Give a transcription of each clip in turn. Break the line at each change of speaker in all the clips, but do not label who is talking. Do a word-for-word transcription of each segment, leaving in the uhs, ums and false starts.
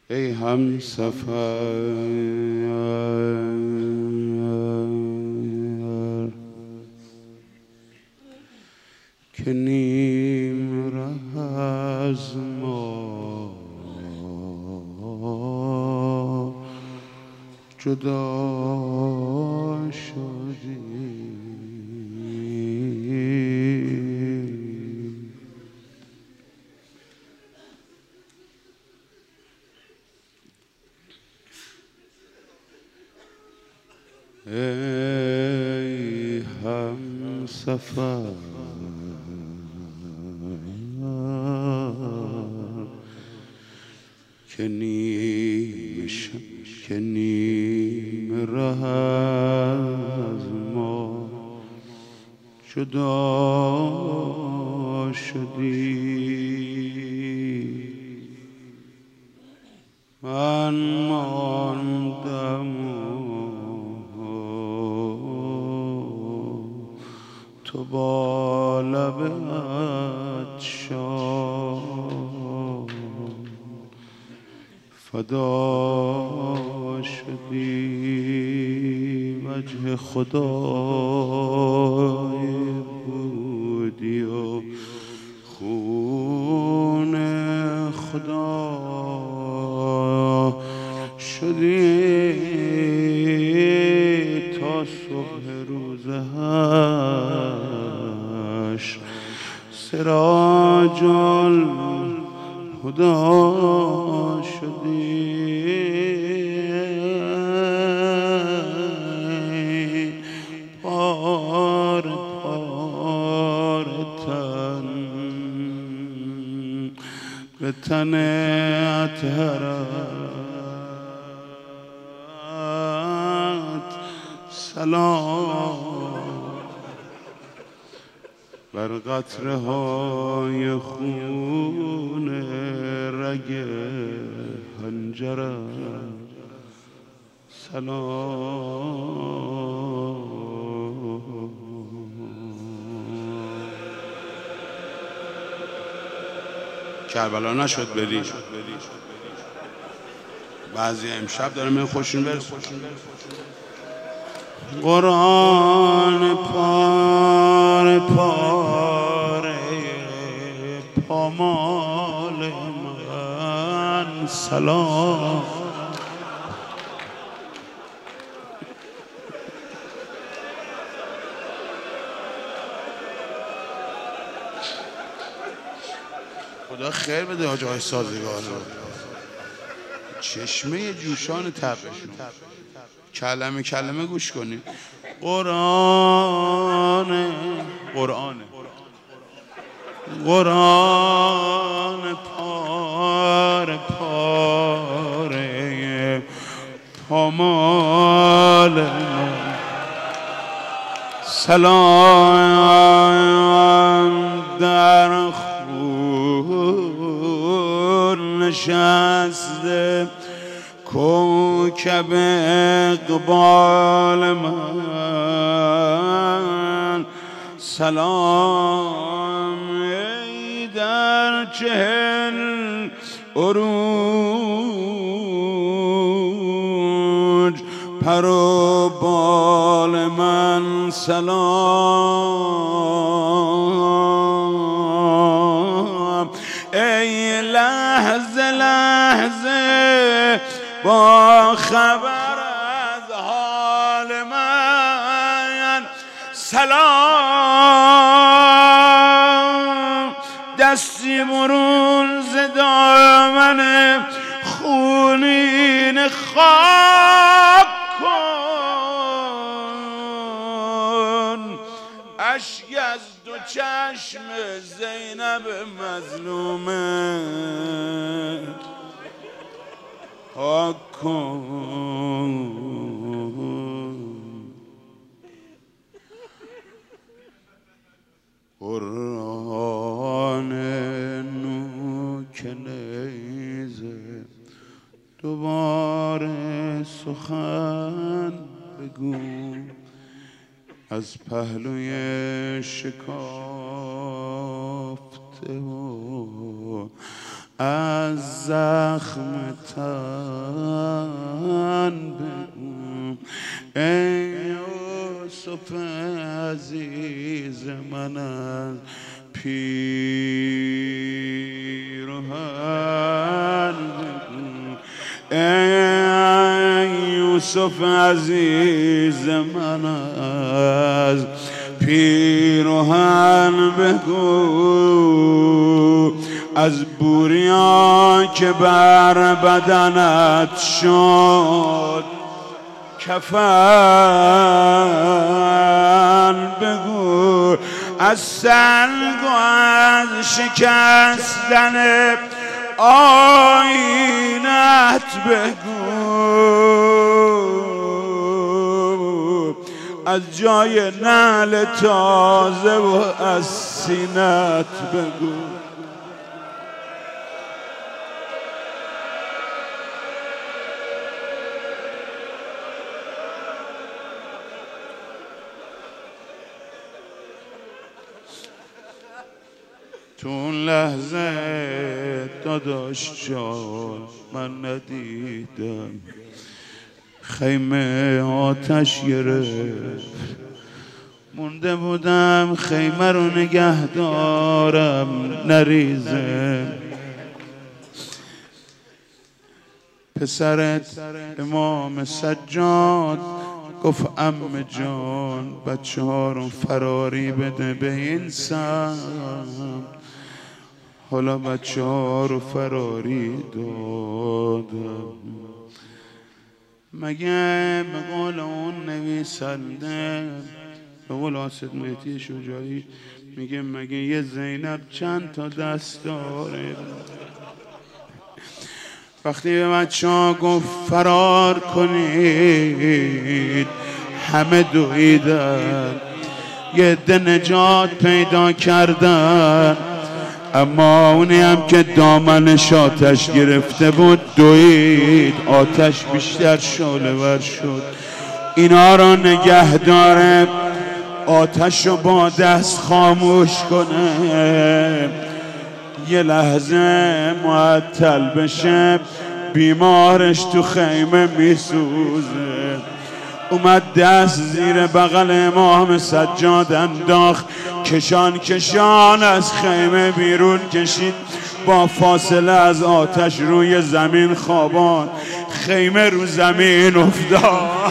ای هم سفر که نیم ره از ما جدا شدی. ای هم سفر که نیم که نیم ره از ما جدا شدی. من ماندم تو با لب عطشان فدا شدی. وجه خدای بودی و خون خدا شدی تا صبح روز حشر سراج الهدی شدی. پار پار تن به تن اطهرت سلام بر قطره های خون رگ حنجرت سلام. کربلا نشد بری بعضی امشب داره من خوشون برس. قرآن پاره پاره پامال من سلام. خدا خیر بده حاج آقای سازگار رو. چشمه جوشان تبشون کلمه کلمه گوش کنید. قرآن قرآن قرآن پاره پاره پامال من سلام در خون نشسته کوکب اقبال من سلام. ای در چهل عروج پر و بال من سلام. ای لحظه لحظه با خبر از حال من سلام. دستی برون ز دامن خونین خاک کن. اشک از دو چشم زینب مظلومه پاک کن. قرآن نوک نیزه دوباره سخن بگو از پهلوی شکافته و از زخم تن بگو ای یوسف عزیز من از پیرهن بگو ای یوسف عزیز من از پیرهن بگو از بوریا که بر بدنت شد کفن بگو از سنگ و از شکستن آینت بگو از جای نعل تازه و از سینت بگو تو اون لحظه داداش جان من ندیدم خیمه آتش گرفت مونده بودم خیمه رو نگه دارم نریزه پسرت امام سجاد گفت عمه جان بچه ها رو فراری بده به این سم حالا بچه ها رو فراری دادم مگه به قول اون نویسنده به قول آسد مهدی شجاعی میگه مگه یه زینب چند تا دست داره وقتی به بچه ها گفت فرار کنید همه دویدن یه عده نجات پیدا کردن اما اونی هم که دامنش آتش گرفته بود دوید آتش بیشتر شعله ور شد اینا رو نگه داره آتش رو با دست خاموش کنه یه لحظه معطل بشه بیمارش تو خیمه میسوزه اومد دست زیر بغل امام سجاد انداخت کشان کشان از خیمه بیرون کشید با فاصله از آتش روی زمین خوابان خیمه رو زمین افتاد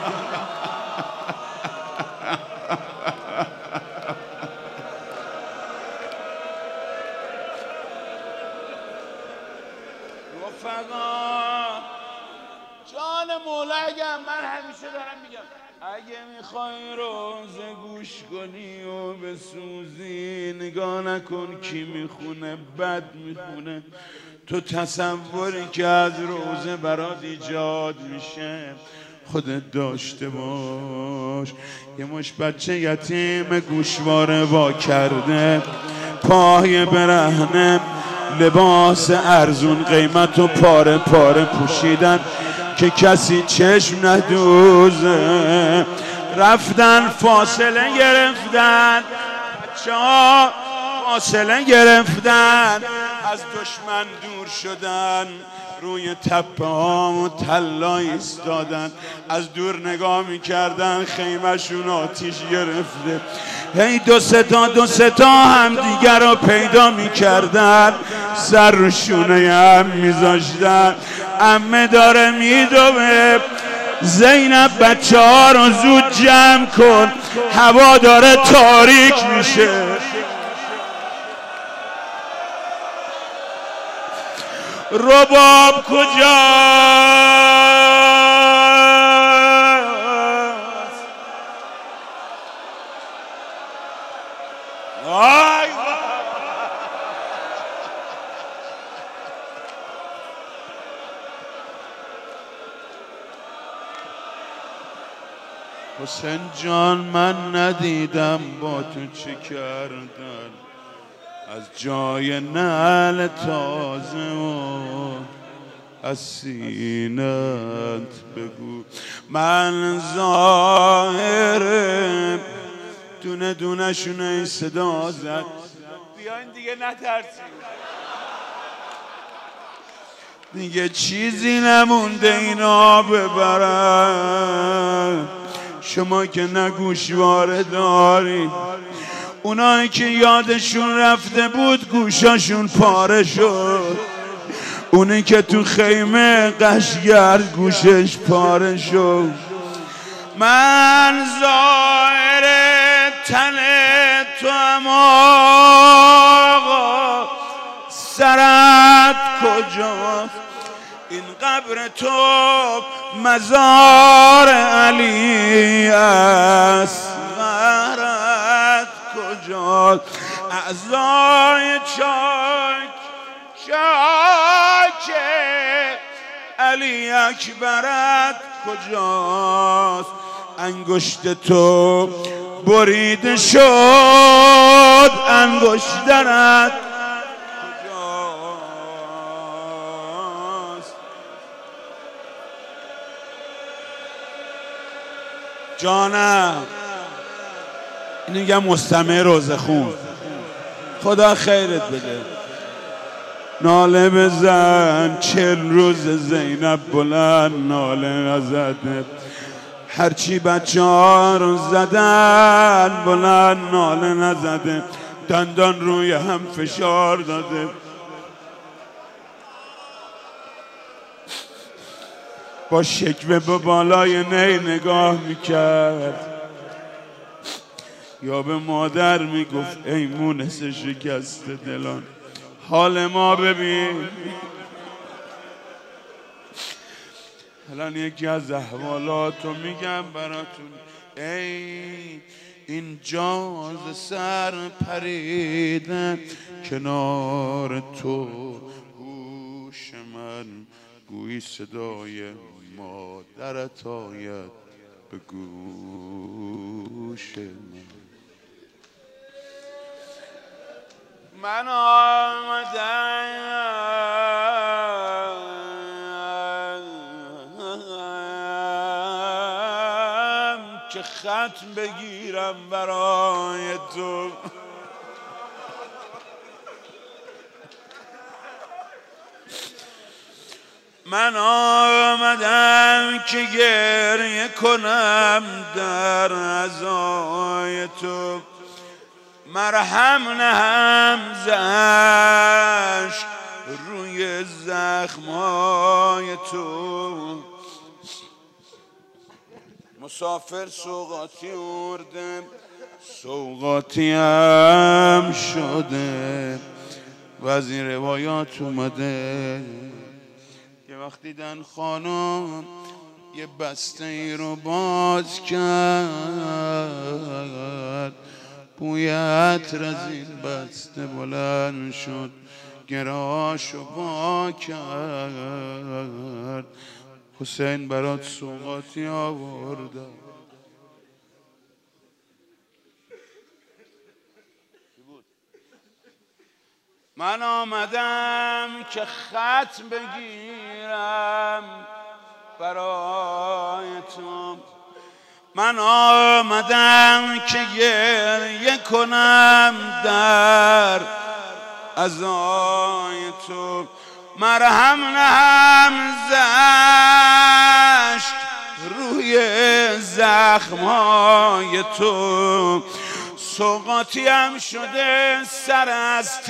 جان مولا اگه من همیشه دارم میگم اگه میخوای روزه گوش کنی و بسوزی نگاه نکن کی میخونه بد میخونه تو تصوری که از روزه برات ایجاد میشه خودت داشته باش یه مش بچه یتیم گوشواره وا کرده پای برهنه لباس ارزون قیمت و پاره پاره پوشیدن که کسی چشم ندوزه رفتن فاصله گرفتن بچه ها فاصله گرفتن از دشمن دور شدن روی تپه ها و تلا ایستادن از دور نگاه میکردن خیمهشون آتیش گرفته هی دو ستا دو ستا هم دیگر رو پیدا میکردن سر رو شونه هم میذاشتن عمه داره میدوه زینب بچه ها رو زود جمع کن هوا داره تاریک میشه رباب کجاست آی حسین جان من ندیدم با تو چه کردن از جای نعل تازه و از سینت بگو من ظاهره دونه دونه شونه صدا زد بیاین دیگه نترسید دیگه چیزی نمونده اینا ببرن. شما که نه گوشواره دارید، اونایی که یادشون رفته بود گوشاشون پاره شد، اونی که تو خیمه قشگرد گوشش پاره شد. من ظاهر تن تو هم آقا، سرت کجاست؟ این قبر تو مزار علی است، غرت کجاست؟ اعضای چاک چاک علی اکبرت کجاست؟ انگشت تو بریده شد، انگشترت کجاست؟ جانم این میگم مستمع روزه خون، خدا خیرت بده. ناله بزن چل روز زینب بلند ناله نزده، هرچی بچه ها رو زدن بلند ناله نزده، دندان روی هم فشار داده. با شکوه به بالای نی نگاه میکرد، یا به مادر میگفت ای مونس شکست دلان حال ما ببین. الان یکی از احوالاتو میگم براتون. ای این جاز سر پریدن کنار تو، هوش من گویی صدای مادرت آید به گوش من. من آمدم که خط بگیرم برای تو، من آمدم که گریه کنم در عزای تو، مرهم نهم زشک روی زخمای تو. مسافر سوغاتی ارده سوغاتی هم شده، و از این روایات اومده که وقتی دن خانم یه بسته ای رو باز کرد، بوی عطر از این بسته بلند شد، گراشو با کرد. حسین برات سوغاتی آورده. من آمدم که خط بگیرم برای تو، من آمدم که گریه کنم در عزای تو، مرهم نهم زشک روی زخمای تو. سوغاتی هم شده سر از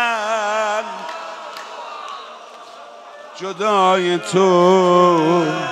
تن جدای تو.